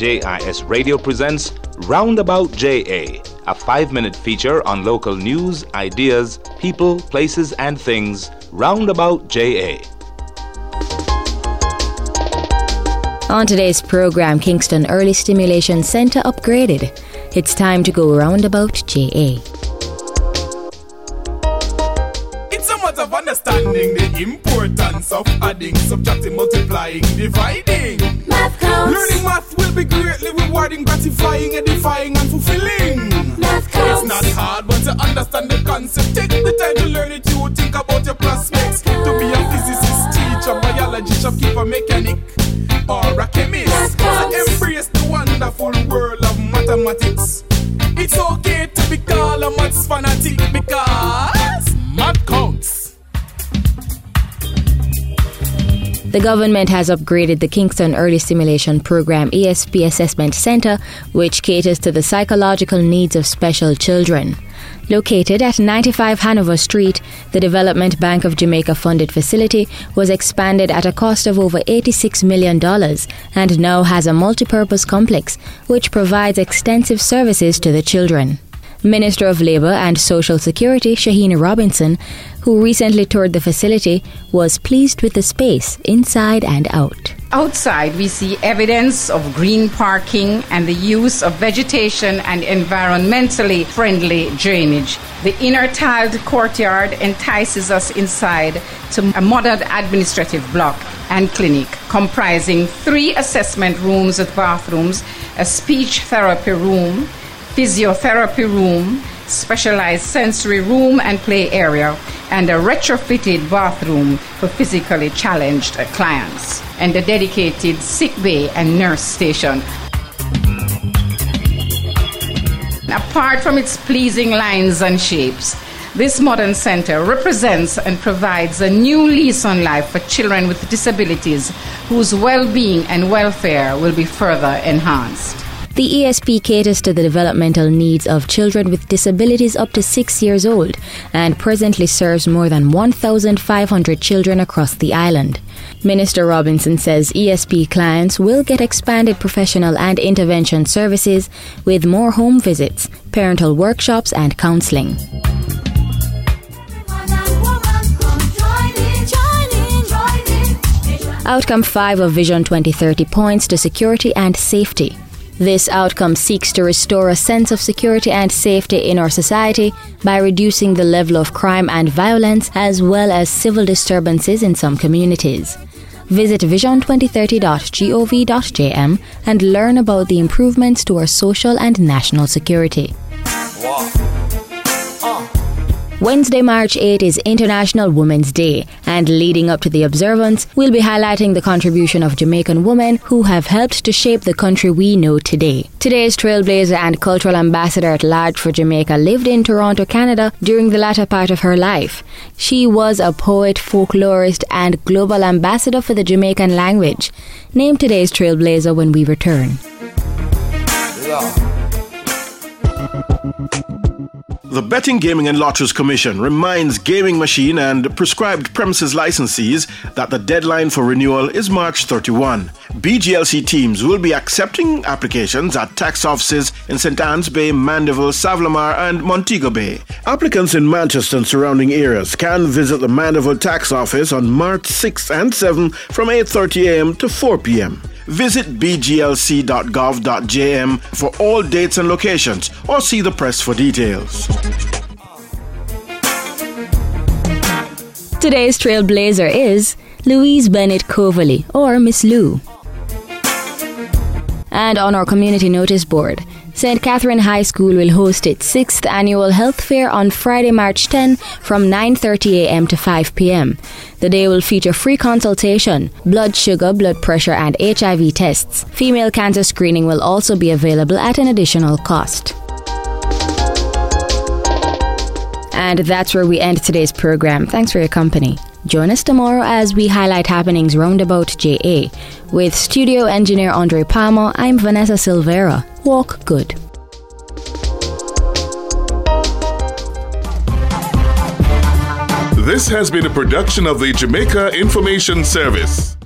JIS Radio presents Roundabout JA, a 5-minute feature on local news, ideas, people, places, and things. Roundabout JA. On today's program, Kingston Early Stimulation Centre upgraded. It's time to go Roundabout JA. It's a matter of understanding the importance of adding, subtracting, multiplying, dividing. Math counts. Learning math will be greatly rewarding, gratifying, edifying, and fulfilling. Math counts. It's not hard, but to understand the concept, take the time to learn it. You think about your prospects. To be a physicist, teacher, biologist, shopkeeper, mechanic, or a chemist. So embrace the wonderful world of mathematics. It's okay to be called a maths fanatic because math counts. The government has upgraded the Kingston Early Stimulation Program ESP Assessment Centre, which caters to the psychological needs of special children. Located at 95 Hanover Street, the Development Bank of Jamaica funded facility was expanded at a cost of over $86 million and now has a multipurpose complex which provides extensive services to the children. Minister of Labour and Social Security Shahina Robinson, who recently toured the facility, was pleased with the space inside and out. Outside, we see evidence of green parking and the use of vegetation and environmentally friendly drainage. The inner tiled courtyard entices us inside to a modern administrative block and clinic comprising 3 assessment rooms with bathrooms, a speech therapy room, physiotherapy room, specialized sensory room and play area, and a retrofitted bathroom for physically challenged clients, and a dedicated sick bay and nurse station. Apart from its pleasing lines and shapes, this modern center represents and provides a new lease on life for children with disabilities whose well-being and welfare will be further enhanced. The ESP caters to the developmental needs of children with disabilities up to 6 years old and presently serves more than 1,500 children across the island. Minister Robinson says ESP clients will get expanded professional and intervention services with more home visits, parental workshops and counselling. Outcome 5 of Vision 2030 points to security and safety. This outcome seeks to restore a sense of security and safety in our society by reducing the level of crime and violence as well as civil disturbances in some communities. Visit vision2030.gov.jm and learn about the improvements to our social and national security. Wednesday, March 8 is International Women's Day, and leading up to the observance, we'll be highlighting the contribution of Jamaican women who have helped to shape the country we know today. Today's trailblazer and cultural ambassador at large for Jamaica lived in Toronto, Canada during the latter part of her life. She was a poet, folklorist, and global ambassador for the Jamaican language. Name today's trailblazer when we return. The Betting, Gaming and Lotteries Commission reminds gaming machine and prescribed premises licensees that the deadline for renewal is March 31. BGLC teams will be accepting applications at tax offices in St. Anne's Bay, Mandeville, Savlamar and Montego Bay. Applicants in Manchester and surrounding areas can visit the Mandeville tax office on March 6th and 7th from 8:30 a.m. to 4 p.m. Visit bglc.gov.jm for all dates and locations or see the press for details. Today's trailblazer is Louise Bennett Coverley, or Miss Lou. And on our community notice board, St. Catherine High School will host its 6th annual health fair on Friday, March 10 from 9:30 a.m. to 5 p.m. The day will feature free consultation, blood sugar, blood pressure and HIV tests. Female cancer screening will also be available at an additional cost. And that's where we end today's program. Thanks for your company. Join us tomorrow as we highlight happenings roundabout JA. With studio engineer Andre Palmer, I'm Vanessa Silvera. Walk good. This has been a production of the Jamaica Information Service.